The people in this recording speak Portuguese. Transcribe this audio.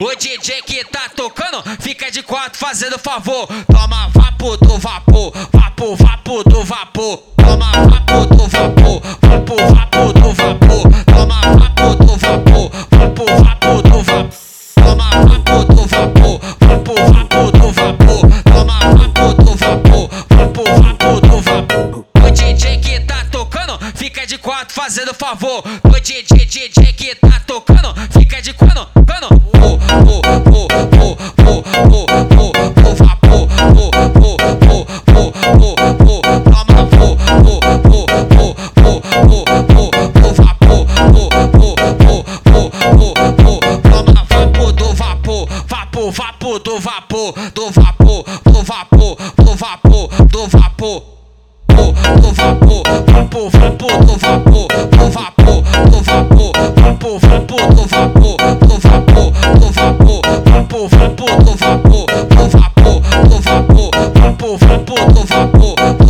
O DJ que tá tocando fica de quatro fazendo favor. Toma vapo do vapor, vapo, vapo do vapor. Toma vapo do vapor, vapo, vapo do vapor. Toma vapo do vapor, vapo, vapo do vapor. Toma vapo do vapor, vapo, vapo do vapor. Toma vapo do vapor, vapo, vapo do vapor. O DJ que tá tocando fica de quatro fazendo favor. O DJ que tá tocando fica de quatro. Vapo do vapor, do vapor, do vapor, do vapor, do vapor, do vapor, vapo, vapo do vapor, do vapor, do vapor, vapo, vapo do vapor, do vapor, do vapor, vapo, vapo do vapor, do vapor, do vapor, vapo, vapo do vapor.